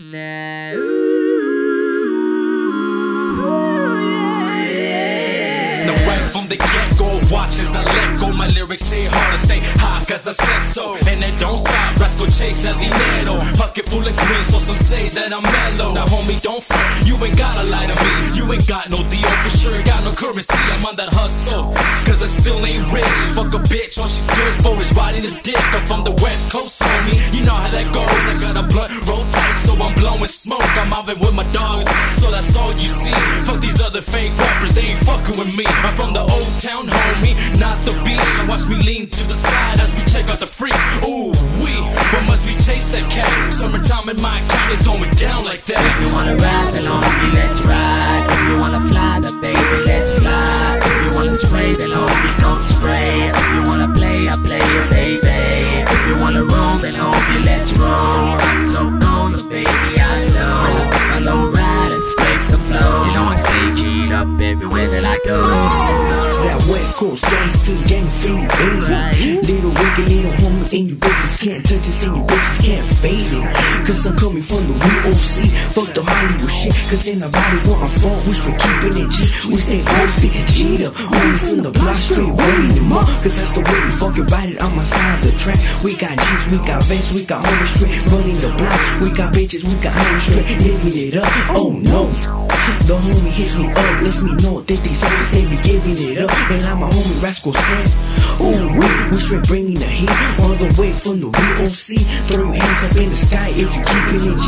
Now right from the get-go, watch as I let go. My lyrics say hard to stay high cause I said so. And it don't stop, Rascal chase el dinero. Pocket full of green, so some say that I'm mellow. Now homie, don't front, you ain't gotta lie to me. You ain't got no deal, for sure got no currency. I'm on that hustle, cause I still ain't rich. Fuck a bitch, all she's good for is riding the dick. I'm from the west coast, homie, you know how that goes. I got a blunt, roll tight, so I'm blowing smoke. I'm mobbing with my dogs, so that's all you see. Fuck these other fake rappers, they ain't fucking with me. I'm from the old town, homie, not the beach. Now watch me lean to the side as we check out the freaks. Ooh, but must we chase that cat? Summertime in my account is going down like that. If you wanna ride the homie, let's ride. If you wanna fly the baby, let's fly. If you wanna spray the homie, don't spray. If you wanna play, I play it, baby. If you wanna roll then homie, let's roll. I'm so gone, baby, I know. I low ride and scrape the flow. You know I stay G'd up everywhere that I go. It's that West Coast gangsta gang feel, baby. Little wicked little homie and you bitches can't touch this and you bitches can't fade it. Cause I'm coming from the WOC, fuck the Hollywood shit. Cause in the body where I'm from, we straight keeping it G. We stay ghosted, G'd up, homies in the block straight running them up. Cause that's the way we fucking ride it on my side of the track. We got G's, we got vans, we got homies straight running the block. We got bitches, we got homies straight living it up. Oh no, the homie hits me up, lets me know that these homies they be giving it up. And like my homie Rascal said, ooh we straight bringing the heat all the way from the WOC. Throw your hands up in the sky if you keeping it G.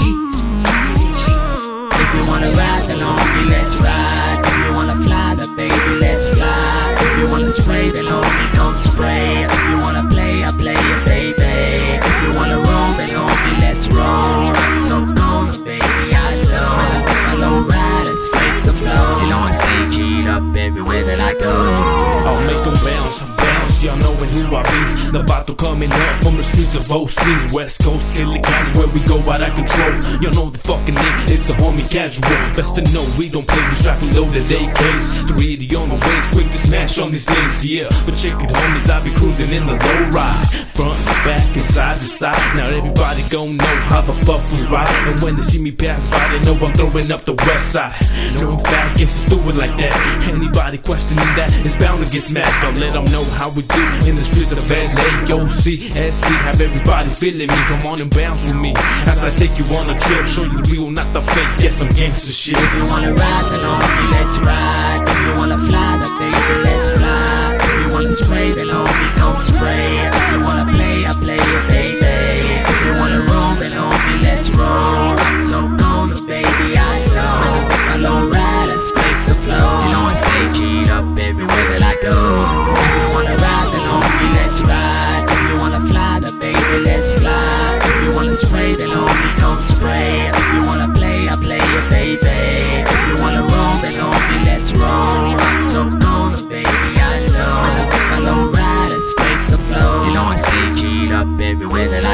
If you wanna ride the homie, let's ride. If you wanna fly the baby, let's fly. If you wanna spray the homie, don't spray. If you wanna play, I play it, baby. If you wanna roll the homie, let's roll. I'm so gone, baby, I know. I low ride and scrape the flow. You know I stay G'd up everywhere that I go. I'll make them bounce, y'all knowin' who I be. The vato coming up from the streets of OC. West Coast, Killer County, where we go out of control. Y'all know the fucking name, it's a homie casual. Best to know we don't play, we strap and loaded AKs. 380 on the waist, quick to smash on these names, yeah. But check it homies, I be cruising in the low ride. Front, back, and side to side. Now everybody gon' know how the fuck we ride. And when they see me pass by, they know I'm throwing up the west side. No fat gangsters do it like that. Anybody questioning that is bound to get smacked. Don't let them know how we do in the streets of LA. OC, SB, have everybody feeling me. Come on and bounce with me as I take you on a trip. Show you the real, not the fake. Yes, I'm gangsta shit. If you wanna ride the homie, let's ride. If you wanna fly the baby, let's fly. If you wanna spray the homie, don't spray. If you wanna play, I play it, baby. If you wanna roll the homie, let's roll. I'm so gone, baby, I know. I low ride and scrape the flow. You know I stay G'd up everywhere that I go. If you wanna ride the homie, let's ride. If you wanna fly the baby, let's fly. If you wanna spray the homie, don't spray. If you wanna play, I play it, baby. If you wanna roll the homie, let's roll. I'm so gone, baby, I know. I low ride and scrape the flow. You know I stay G'd up everywhere that I